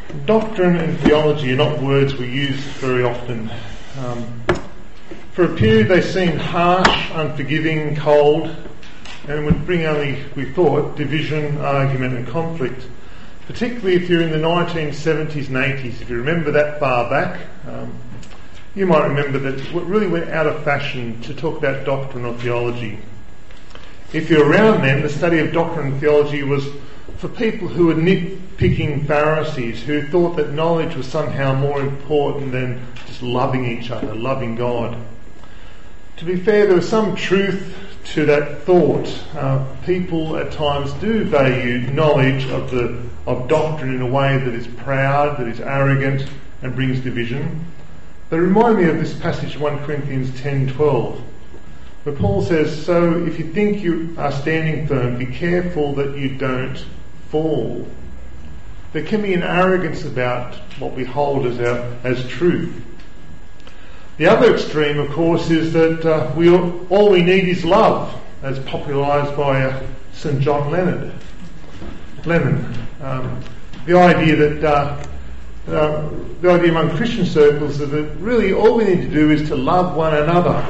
Doctrine and theology are not words we use very often. For a period they seemed harsh, unforgiving, cold, and would bring only, we thought, division, argument and conflict. Particularly if you're in the 1970s and 80s. If you remember that far back, you might remember that it really went out of fashion to talk about doctrine or theology. If you're around then, the study of doctrine and theology was for people who were nitpicking Pharisees, who thought that knowledge was somehow more important than just loving each other, loving God. To be fair, there was some truth to that thought. People at times do value knowledge of doctrine in a way that is proud, that is arrogant, and brings division. They remind me of this passage, 1 Corinthians 10:12, where Paul says, "So if you think you are standing firm, be careful that you don't fall." There can be an arrogance about what we hold as truth. The other extreme, of course, is that all we need is love, as popularised by St. John Lennon. The idea among Christian circles is that really all we need to do is to love one another.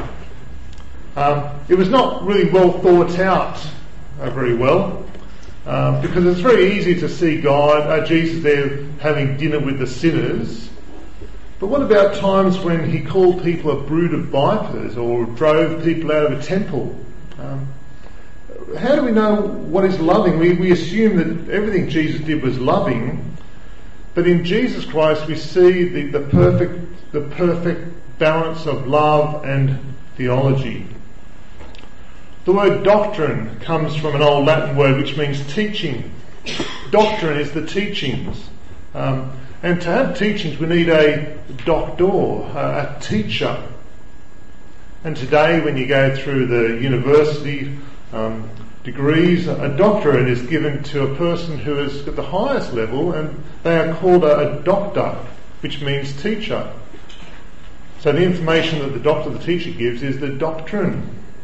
It was not really well thought out very well, because it's very easy to see Jesus there having dinner with the sinners. But what about times when he called people a brood of vipers or drove people out of a temple? How do we know what is loving? We assume that everything Jesus did was loving, but in Jesus Christ we see the perfect balance of love and theology. The word doctrine comes from an old Latin word which means teaching. Doctrine is the teachings. And to have teachings we need a doctor, a teacher. And today when you go through the university degrees, a doctorate is given to a person who is at the highest level, and they are called a doctor, which means teacher. So the information that the teacher gives is the doctrine.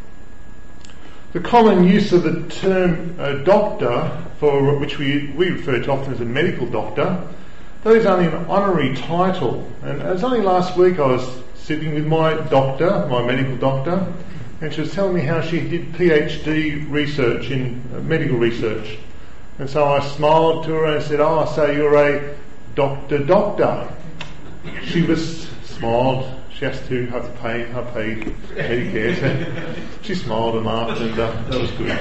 The common use of the term doctor, for which we refer to often as a medical doctor, that is only an honorary title. And it was only last week I was sitting with my doctor, my medical doctor, and she was telling me how she did PhD research in medical research. And so I smiled to her and I said, "Oh, so you're a doctor." She was smiled. She has to pay Medicare. So she smiled and laughed, and that was good.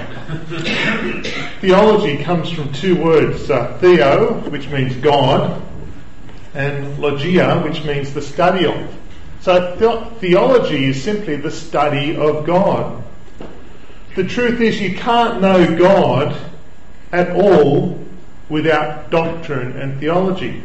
Theology comes from two words, theo, which means God, and logia, which means the study of. So theology is simply the study of God. The truth is you can't know God at all without doctrine and theology.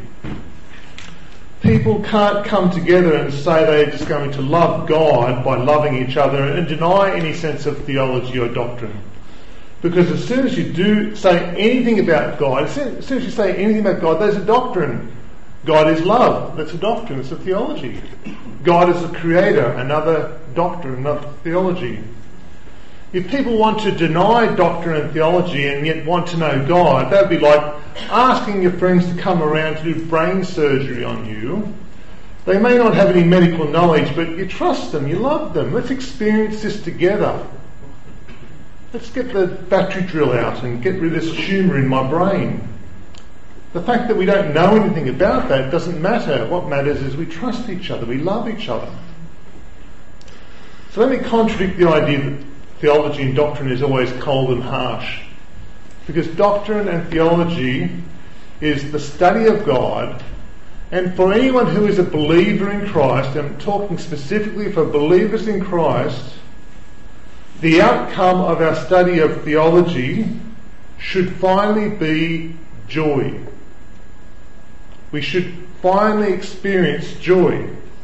People can't come together and say they're just going to love God by loving each other and deny any sense of theology or doctrine. Because as soon as you do say anything about God, as soon as you say anything about God, there's a doctrine. God is love. That's a doctrine. It's a theology. God is the creator. Another doctrine, another theology. If people want to deny doctrine and theology and yet want to know God, that would be like asking your friends to come around to do brain surgery on you. They may not have any medical knowledge, but you trust them, you love them. Let's experience this together. Let's get the battery drill out and get rid of this tumour in my brain. The fact that we don't know anything about that doesn't matter. What matters is we trust each other, we love each other. So let me contradict the idea that theology and doctrine is always cold and harsh. Because doctrine and theology is the study of God, and for anyone who is a believer in Christ, and I'm talking specifically for believers in Christ, the outcome of our study of theology should finally be joy. We should finally experience joy.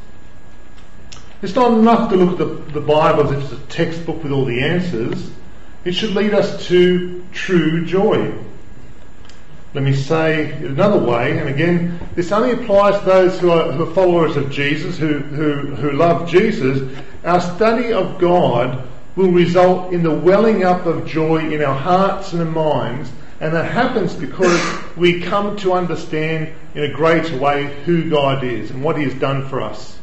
It's not enough to look at the Bible as if it's a textbook with all the answers. It should lead us to true joy. Let me say it another way, and again, this only applies to those who are followers of Jesus, who love Jesus. Our study of God will result in the welling up of joy in our hearts and our minds And that happens because we come to understand in a greater way who God is and what He has done for us.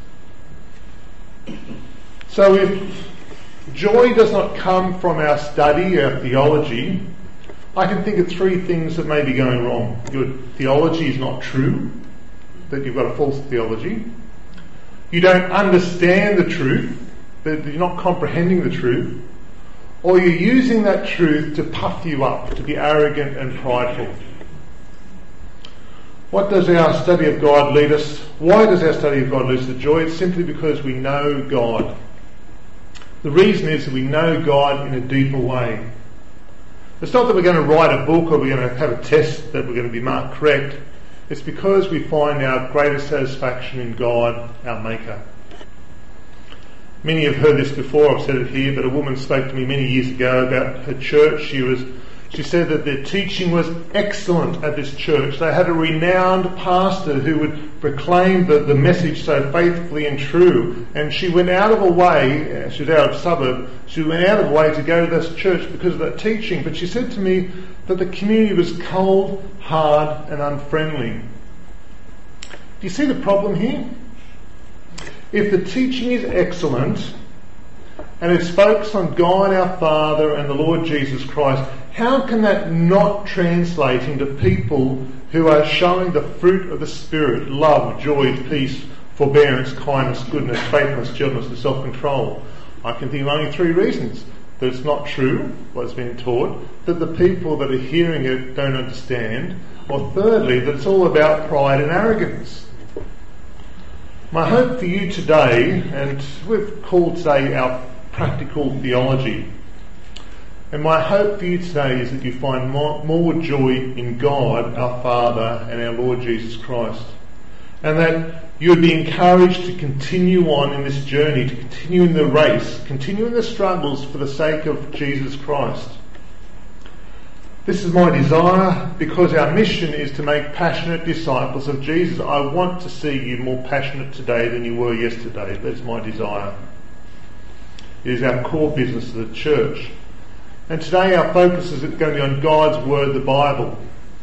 So if joy does not come from our study, our theology, I can think of three things that may be going wrong. Your theology is not true, that you've got a false theology. You don't understand the truth, that you're not comprehending the truth. Or you're using that truth to puff you up, to be arrogant and prideful. What does our study of God lead us? Why does our study of God lead us to joy? It's simply because we know God. The reason is that we know God in a deeper way. It's not that we're going to write a book or we're going to have a test that we're going to be marked correct. It's because we find our greatest satisfaction in God, our Maker. Many have heard this before, I've said it here, but a woman spoke to me many years ago about her church. She said that their teaching was excellent at this church. They had a renowned pastor who would proclaim the message so faithfully and true. And she went out of her way, she was out of a suburb, she went out of her way to go to this church because of that teaching. But she said to me that the community was cold, hard and unfriendly. Do you see the problem here? If the teaching is excellent and it's focused on God our Father and the Lord Jesus Christ, how can that not translate into people who are showing the fruit of the Spirit, love, joy, peace, forbearance, kindness, goodness, faithfulness, gentleness and self-control? I can think of only three reasons. That it's not true, what's been taught, that the people that are hearing it don't understand, or thirdly, that it's all about pride and arrogance. My hope for you today, and we've called today our practical theology, and my hope for you today is that you find more joy in God, our Father, and our Lord Jesus Christ, and that you would be encouraged to continue on in this journey, to continue in the race, continue in the struggles for the sake of Jesus Christ. This is my desire because our mission is to make passionate disciples of Jesus. I want to see you more passionate today than you were yesterday. That's my desire. It is our core business of the church. And today our focus is going to be on God's Word, the Bible.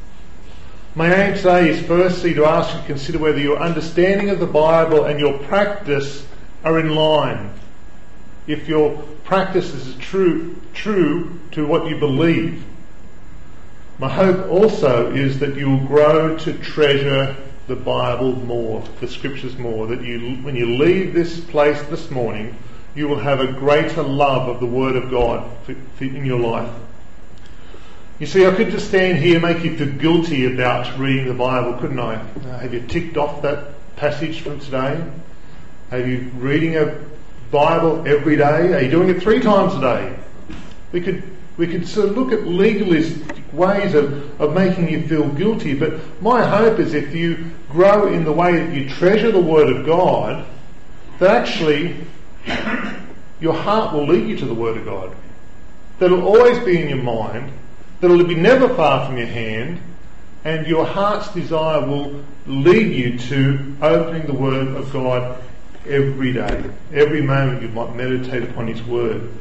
My aim today is firstly to ask you to consider whether your understanding of the Bible and your practice are in line. If your practice is true to what you believe. My hope also is that you will grow to treasure the Bible more, the Scriptures more, that when you leave this place this morning, you will have a greater love of the Word of God in your life. You see, I could just stand here and make you feel guilty about reading the Bible, couldn't I? Have you ticked off that passage from today? Are you reading a Bible every day? Are you doing it 3 times a day? We could sort of look at legalistic ways of making you feel guilty, but my hope is if you grow in the way that you treasure the Word of God, that actually your heart will lead you to the Word of God. That it'll always be in your mind, that it'll be never far from your hand, and your heart's desire will lead you to opening the Word of God every day. Every moment you might meditate upon His Word.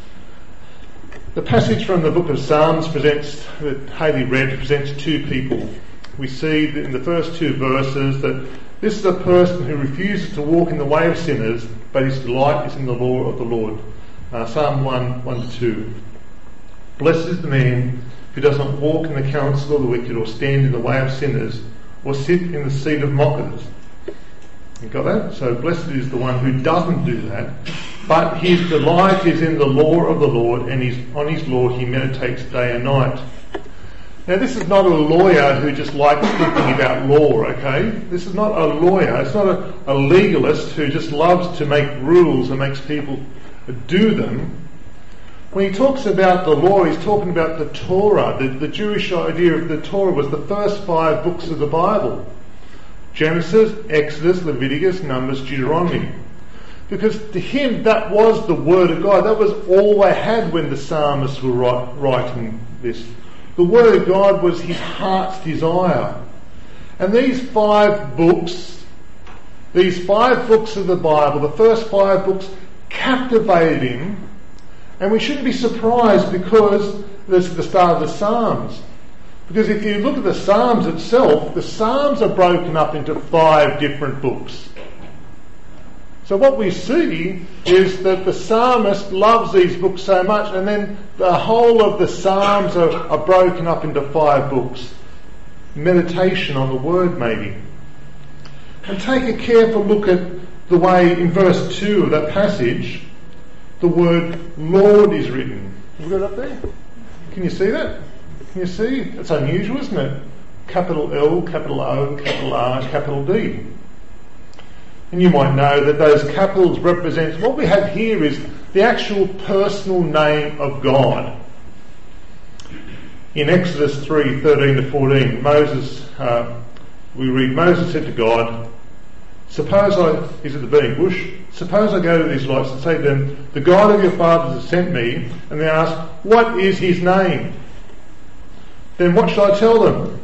The passage from the book of Psalms that Haley read presents 2 people. We see that in the first 2 verses that this is a person who refuses to walk in the way of sinners, but his delight is in the law of the Lord. Psalm 1:1-2. Blessed is the man who does not walk in the counsel of the wicked, or stand in the way of sinners, or sit in the seat of mockers. You got that? So blessed is the one who doesn't do that, but his delight is in the law of the Lord, and on his law he meditates day and night. Now this is not a lawyer who just likes thinking about law, okay? This is not a lawyer, it's not a legalist who just loves to make rules and makes people do them. When he talks about the law, he's talking about the Torah. The Jewish idea of the Torah was the first 5 books of the Bible. Genesis, Exodus, Leviticus, Numbers, Deuteronomy. Because to him that was the Word of God. That was all they had when the psalmists were writing this. The Word of God was his heart's desire. And these 5 books of the Bible, the first 5 books, captivated him. And we shouldn't be surprised because this is the start of the Psalms. Because if you look at the Psalms itself, the Psalms are broken up into 5 different books. So what we see is that the psalmist loves these books so much, and then the whole of the Psalms are broken up into 5 books. Meditation on the Word, maybe. And take a careful look at the way in verse 2 of that passage the word Lord is written. Have we got it up there? Can you see that? Can you see? It's unusual, isn't it? Capital L, capital O, capital R, capital D. And you might know that those capitals represent, what we have here is the actual personal name of God. In Exodus 3:13-14, we read, Moses said to God, he's at the burning bush, suppose I go to the Israelites and say to them, the God of your fathers has sent me, and they ask, what is his name? Then what shall I tell them?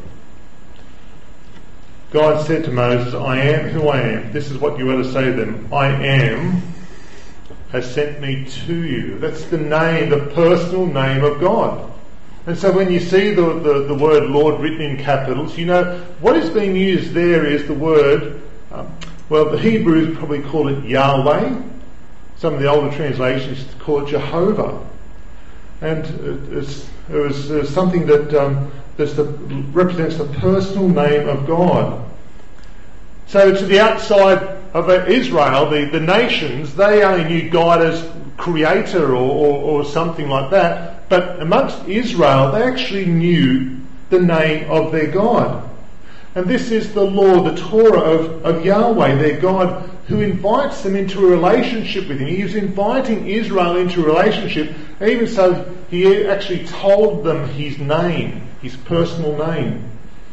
God said to Moses, I am who I am. This is what you are to say to them. I am has sent me to you. That's the name, the personal name of God. And so when you see the word Lord written in capitals, you know what is being used there is the word, the Hebrews probably call it Yahweh. Some of the older translations call it Jehovah. And it was something that represents the personal name of God. So to the outside of Israel, the nations, they only knew God as creator or something like that. But amongst Israel, they actually knew the name of their God. And this is the law, the Torah of Yahweh, their God, who invites them into a relationship with him. He was inviting Israel into a relationship, even so he actually told them his name, his personal name.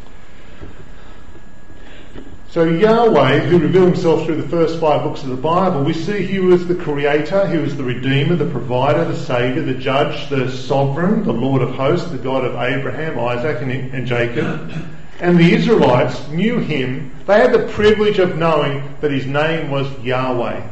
So Yahweh, who revealed himself through the first 5 books of the Bible, we see he was the creator, he was the redeemer, the provider, the saviour, the judge, the sovereign, the Lord of hosts, the God of Abraham, Isaac and Jacob. And the Israelites knew him. They had the privilege of knowing that his name was Yahweh.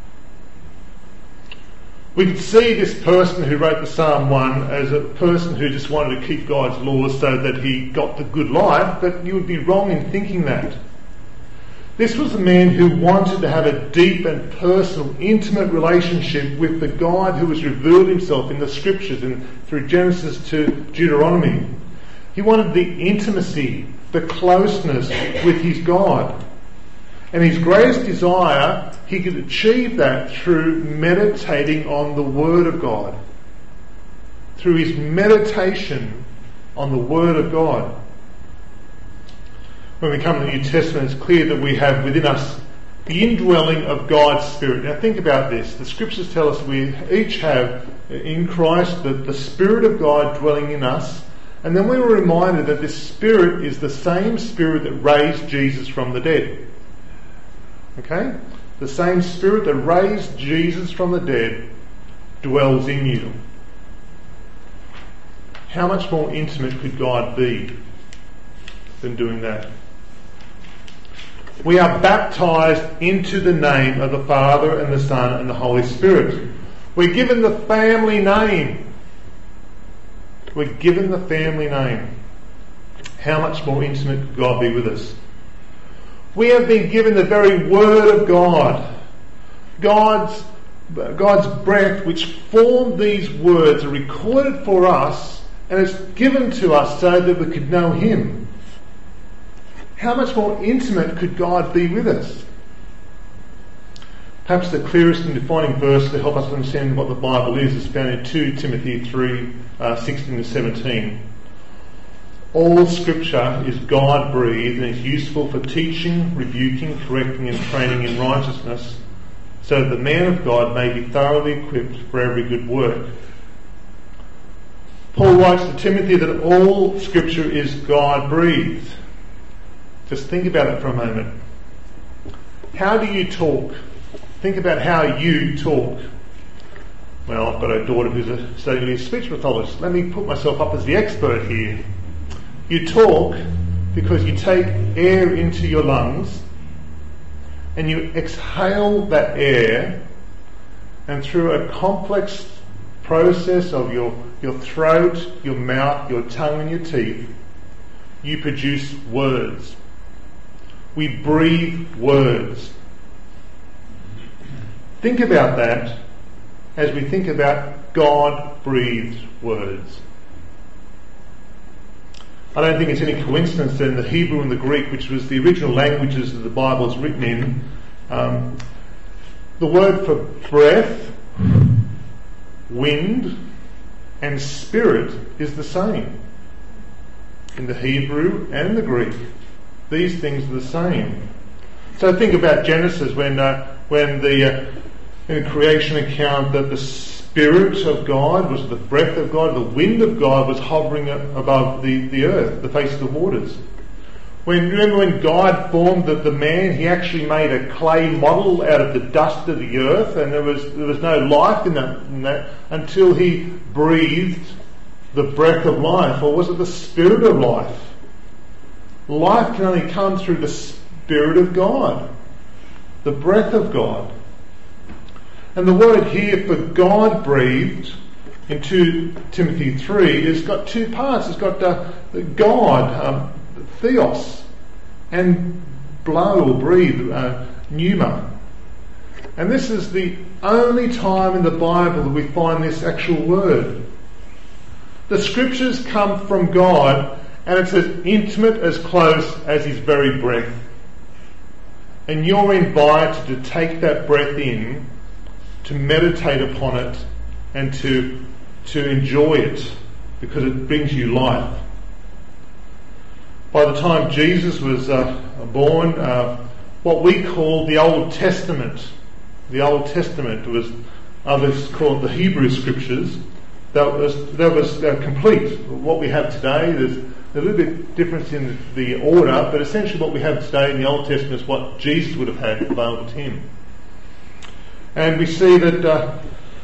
We could see this person who wrote the Psalm 1 as a person who just wanted to keep God's laws so that he got the good life, but you would be wrong in thinking that. This was a man who wanted to have a deep and personal, intimate relationship with the God who has revealed himself in the Scriptures and through Genesis to Deuteronomy. He wanted the intimacy, the closeness with his God. And his greatest desire, he could achieve that through meditating on the Word of God. Through his meditation on the Word of God. When we come to the New Testament, it's clear that we have within us the indwelling of God's Spirit. Now think about this. The Scriptures tell us we each have in Christ the Spirit of God dwelling in us. And then we were reminded that this Spirit is the same Spirit that raised Jesus from the dead. Okay? The same Spirit that raised Jesus from the dead dwells in you. How much more intimate could God be than doing that? We are baptised into the name of the Father and the Son and the Holy Spirit. We're given the family name. We're given the family name. How much more intimate could God be with us? We have been given the very Word of God. God's breath which formed these words are recorded for us and it's given to us so that we could know Him. How much more intimate could God be with us? Perhaps the clearest and defining verse to help us understand what the Bible is found in 2 Timothy 3, 16 to 17. All Scripture is God-breathed and is useful for teaching, rebuking, correcting and training in righteousness, so that the man of God may be thoroughly equipped for every good work. Paul writes to Timothy that all Scripture is God-breathed. Just think about it for a moment. How do you talk? Think about how you talk. Well, I've got a daughter who's studying a speech pathologist. Let me put myself up as the expert here. You talk because you take air into your lungs and you exhale that air, and through a complex process of your throat, your mouth, your tongue and your teeth, you produce words. We breathe words. Think about that as we think about God-breathed words. I don't think it's any coincidence that in the Hebrew and the Greek, which was the original languages that the Bible is written in, the word for breath, wind, and spirit is the same. In the Hebrew and the Greek, these things are the same. So think about Genesis when the in the creation account that the Spirit of God was the breath of God, the wind of God was hovering above the earth, the face of the waters. Remember when God formed the man, he actually made a clay model out of the dust of the earth, and there was no life in that until he breathed the breath of life, or was it the Spirit of life? Life can only come through the Spirit of God, the breath of God. And the word here for God breathed in 2 Timothy 3 has got two parts. It's got God, theos, and blow or breathe, pneuma. And this is the only time in the Bible that we find this actual word. The scriptures come from God, and it's as intimate, as close as his very breath. And you're invited to take that breath in, to meditate upon it, and to enjoy it, because it brings you life. By the time Jesus was born, what we call the Old Testament was, others call it the Hebrew Scriptures, that was complete. What we have today, there's a little bit difference in the order, but essentially what we have today in the Old Testament is what Jesus would have had available to him. And we see that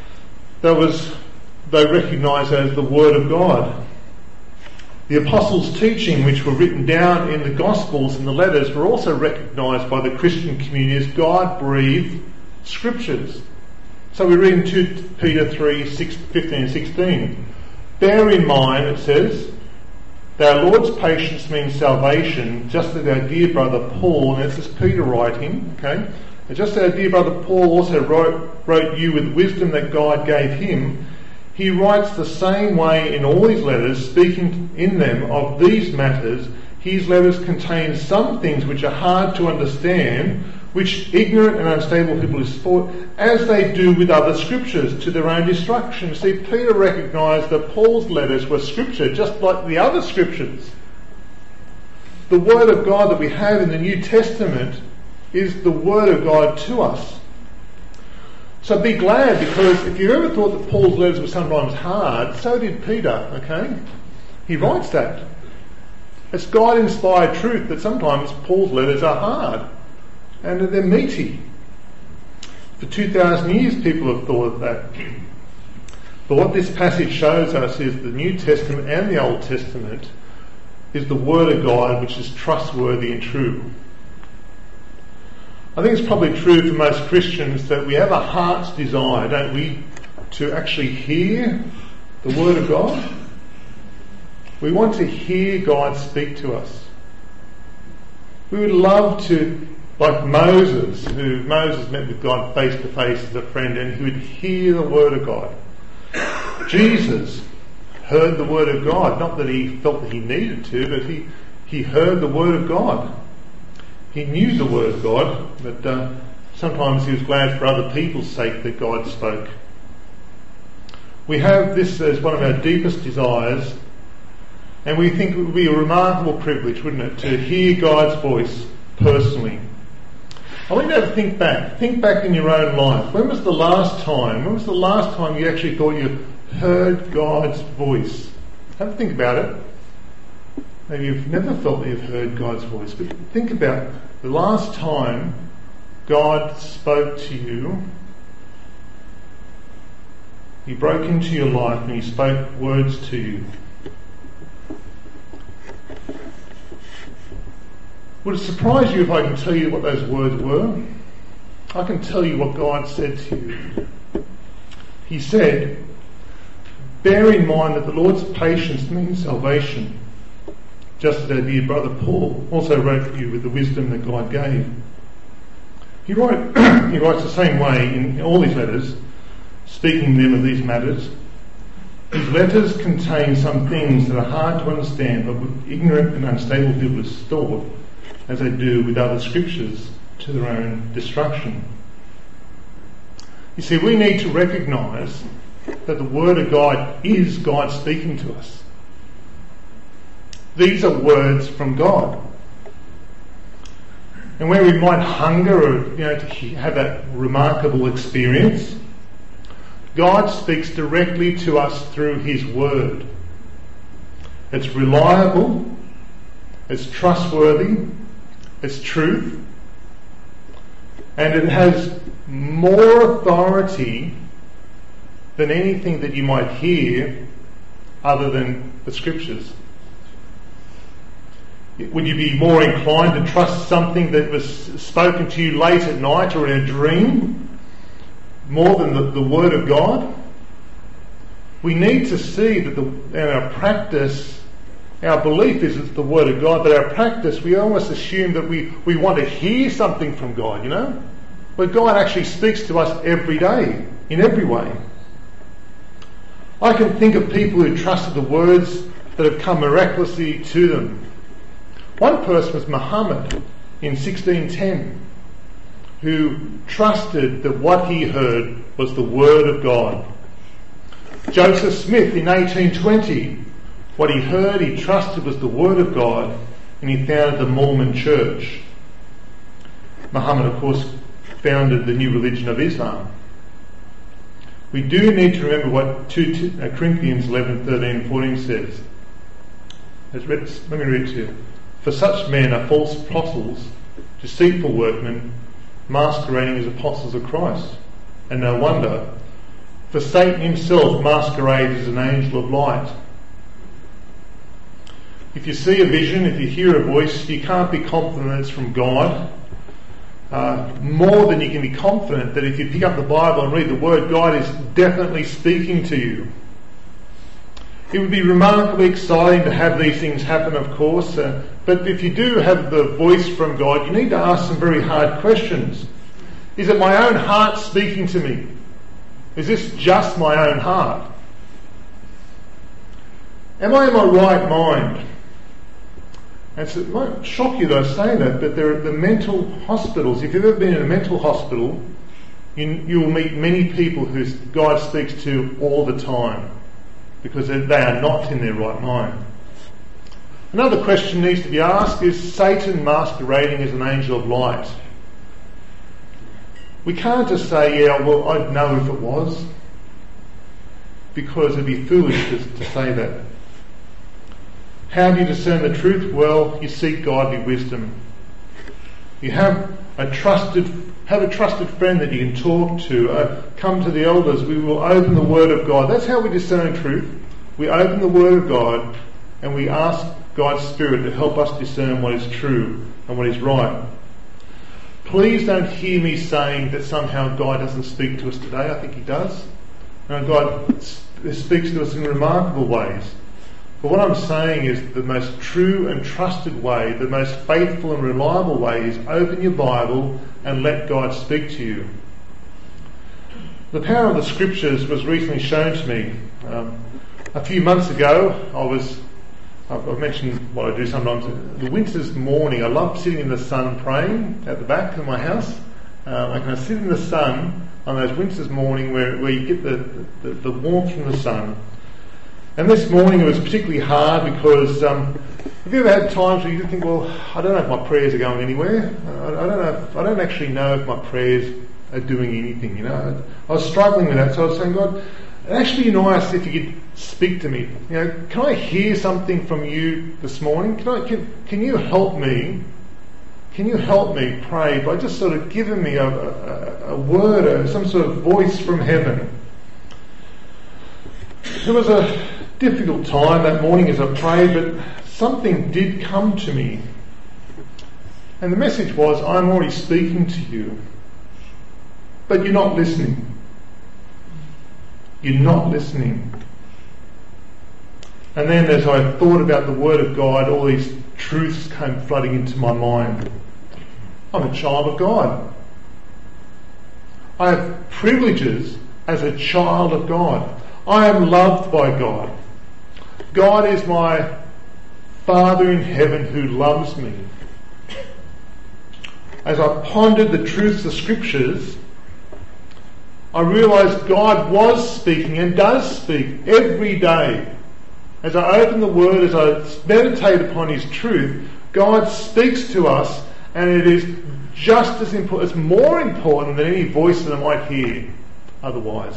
they recognised as the Word of God. The Apostles' teaching, which were written down in the Gospels and the letters, were also recognised by the Christian community as God-breathed Scriptures. So we read in 2 Peter 3, 15 and 16. Bear in mind, it says, that our Lord's patience means salvation, just as our dear brother Paul, and this is Peter writing, okay, and just as our dear brother Paul also wrote you with wisdom that God gave him, he writes the same way in all his letters, speaking in them of these matters. His letters contain some things which are hard to understand, which ignorant and unstable people exploit, as they do with other scriptures, to their own destruction. See, Peter recognised that Paul's letters were scripture, just like the other scriptures. The Word of God that we have in the New Testament is the Word of God to us. So be glad, because if you ever thought that Paul's letters were sometimes hard, so did Peter, okay? He writes that. It's God-inspired truth that sometimes Paul's letters are hard and they're meaty. For 2,000 years people have thought of that. But what this passage shows us is the New Testament and the Old Testament is the Word of God, which is trustworthy and true. I think it's probably true for most Christians that we have a heart's desire, don't we, to actually hear the Word of God. We want to hear God speak to us. We would love to, like Moses met with God face to face as a friend, and he would hear the Word of God. Jesus heard the Word of God, not that he felt that he needed to, but he heard the Word of God. He knew the Word of God, but sometimes he was glad for other people's sake that God spoke. We have this as one of our deepest desires, and we think it would be a remarkable privilege, wouldn't it, to hear God's voice personally. I want you to think back. Think back in your own life. When was the last time you actually thought you heard God's voice? Have a think about it. Maybe you've never felt that you've heard God's voice, but think about the last time God spoke to you. He broke into your life and he spoke words to you. Would it surprise you if I can tell you what those words were? I can tell you what God said to you. He said, bear in mind that the Lord's patience means salvation. just as our dear brother Paul also wrote for you with the wisdom that God gave. He writes the same way in all his letters, speaking to them of these matters. His letters contain some things that are hard to understand, but with ignorant and unstable people distort, as they do with other scriptures, to their own destruction. You see, we need to recognise that the Word of God is God speaking to us. These are words from God. And where we might hunger or to have that remarkable experience, God speaks directly to us through His Word. It's reliable, it's trustworthy, it's truth, and it has more authority than anything that you might hear other than the Scriptures. Would you be more inclined to trust something that was spoken to you late at night or in a dream more than the Word of God? We need to see that in our practice, our belief is it's the Word of God, but our practice, we almost assume that we want to hear something from God, But God actually speaks to us every day, in every way. I can think of people who trusted the words that have come miraculously to them. One person was Muhammad in 1610, who trusted that what he heard was the Word of God. Joseph Smith in 1820, what he heard, he trusted was the Word of God, and he founded the Mormon Church. Muhammad, of course, founded the new religion of Islam. We do need to remember what 2 Corinthians 11, 13 and 14 says. Let me read it to you. For such men are false apostles, deceitful workmen, masquerading as apostles of Christ. And no wonder, for Satan himself masquerades as an angel of light. If you see a vision, if you hear a voice, you can't be confident it's from God. More than you can be confident that if you pick up the Bible and read the Word, God is definitely speaking to you. It would be remarkably exciting to have these things happen, of course, but if you do have the voice from God, you need to ask some very hard questions. Is it my own heart speaking to me? Is this just my own heart? Am I in my right mind? And so it might shock you that I say that, but there are the mental hospitals. If you've ever been in a mental hospital, you will meet many people who God speaks to all the time, because they are not in their right mind. Another question needs to be asked, is Satan masquerading as an angel of light? We can't just say, I'd know if it was, because it'd be foolish to say that. How do you discern the truth? Well, you seek godly wisdom. You have a trusted friend that you can talk to. Come to the elders. We will open the Word of God. That's how we discern truth. We open the Word of God and we ask God's Spirit to help us discern what is true and what is right. Please don't hear me saying that somehow God doesn't speak to us today. I think He does. And God speaks to us in remarkable ways. But what I'm saying is the most true and trusted way, the most faithful and reliable way is open your Bible and let God speak to you. The power of the Scriptures was recently shown to me. A few months ago, I've mentioned what I do sometimes. The winter's morning, I love sitting in the sun praying at the back of my house. I can sit in the sun on those winter's morning where you get the warmth from the sun. And this morning it was particularly hard because have you ever had times where you think, well, I don't know if my prayers are going anywhere. I don't actually know if my prayers are doing anything. I was struggling with that, so I was saying, God, it'd actually be nice if you could speak to me. Can I hear something from you this morning? Can you help me? Can you help me pray by just sort of giving me a word or some sort of voice from heaven? It was a difficult time that morning as I prayed, but something did come to me. And the message was, I'm already speaking to you, but you're not listening. You're not listening. And then as I thought about the Word of God, all these truths came flooding into my mind. I'm a child of God. I have privileges as a child of God. I am loved by God. God is my Father in heaven who loves me. As I pondered the truths of Scriptures, I realised God was speaking and does speak every day. As I open the Word, as I meditate upon His truth, God speaks to us, and it is just as important, it's more important than any voice that I might hear otherwise.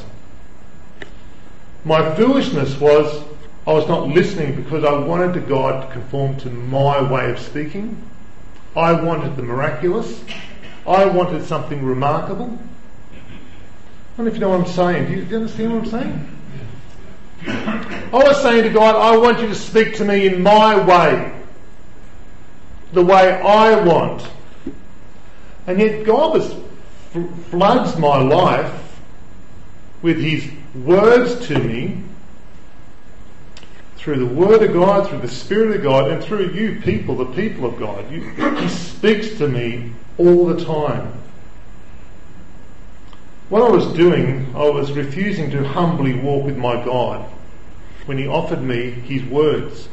My foolishness was I was not listening because I wanted to God to conform to my way of speaking. I wanted the miraculous. I wanted something remarkable. I don't know if you know what I'm saying. Do you understand what I'm saying? I was saying to God, I want you to speak to me in my way. The way I want. And yet God floods my life with His words to me through the Word of God, through the Spirit of God, and through you people, the people of God. He speaks to me all the time. What I was doing, I was refusing to humbly walk with my God when He offered me His words.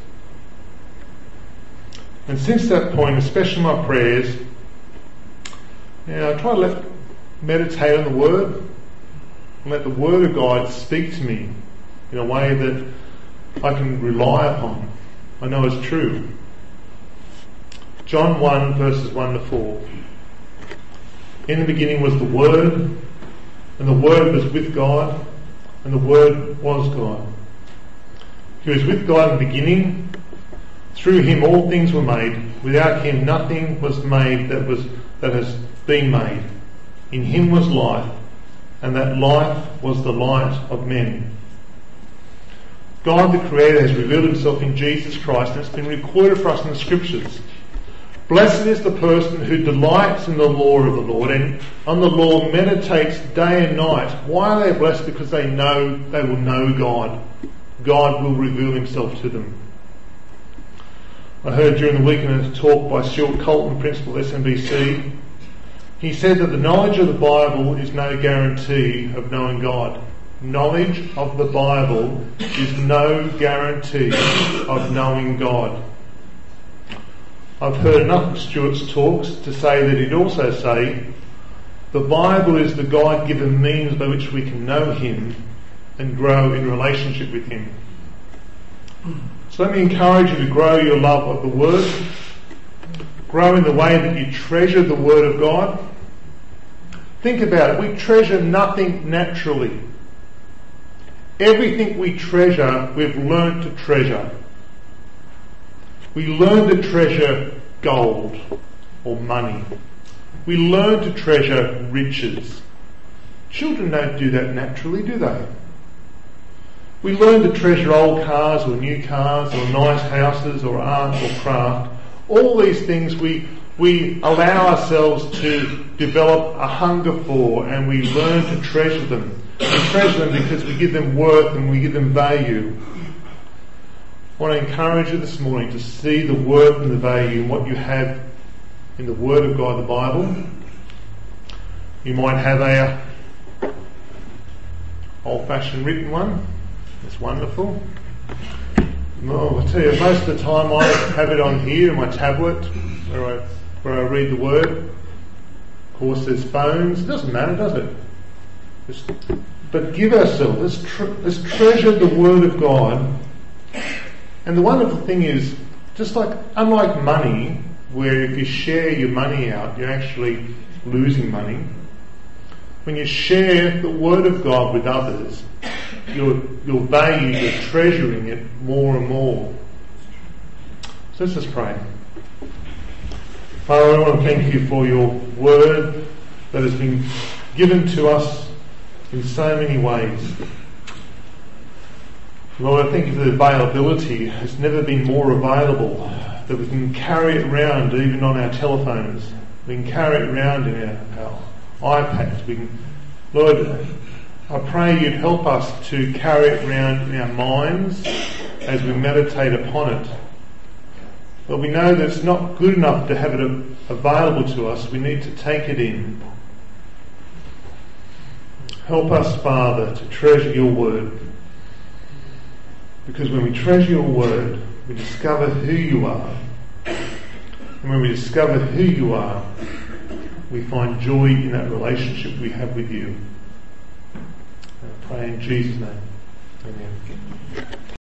And since that point, especially my prayers, I try to meditate on the Word and let the Word of God speak to me in a way that I can rely upon. I know it's true. John 1 verses 1 to 4. In the beginning was the Word, and the Word was with God, and the Word was God. He was with God in the beginning. Through Him all things were made. Without Him nothing was made that has been made. In Him was life, and that life was the light of men. God the Creator has revealed Himself in Jesus Christ, and it's been recorded for us in the Scriptures. Blessed is the person who delights in the law of the Lord, and on the law meditates day and night. Why are they blessed? Because they know they will know God. God will reveal Himself to them. I heard during the weekend a talk by Stuart Colton, Principal SMBC. He said that the knowledge of the Bible is no guarantee of knowing God. Knowledge of the Bible is no guarantee of knowing God. I've heard enough of Stuart's talks to say that he'd also say the Bible is the God-given means by which we can know Him and grow in relationship with Him. So let me encourage you to grow your love of the Word, grow in the way that you treasure the Word of God. Think about it. We treasure nothing naturally. Everything we treasure, we've learned to treasure. We learn to treasure gold or money. We learn to treasure riches. Children don't do that naturally, do they? We learn to treasure old cars or new cars or nice houses or art or craft. All these things we allow ourselves to develop a hunger for, and we learn to treasure them. We treasure them because we give them worth and we give them value. I want to encourage you this morning to see the worth and the value in what you have in the Word of God, the Bible. You might have a old-fashioned written one. It's wonderful. Well, I'll tell you, most of the time I have it on here in my tablet where I read the Word. Of course, there's phones. It doesn't matter, does it? But give ourselves, let's treasure the Word of God. And the wonderful thing is, unlike money, where if you share your money out, you're actually losing money. When you share the Word of God with others, you're treasuring it more and more. So let's just pray. Father, I want to thank you for your Word that has been given to us in so many ways. Lord, I thank you for the availability. It's never been more available, that we can carry it around even on our telephones. We can carry it around in our iPads. Lord, I pray you'd help us to carry it around in our minds, as we meditate upon it. But we know that it's not good enough to have it available to us. We need to take it in. Help us, Father, to treasure your word. Because when we treasure your word, we discover who you are. And when we discover who you are, we find joy in that relationship we have with you. I pray in Jesus' name. Amen.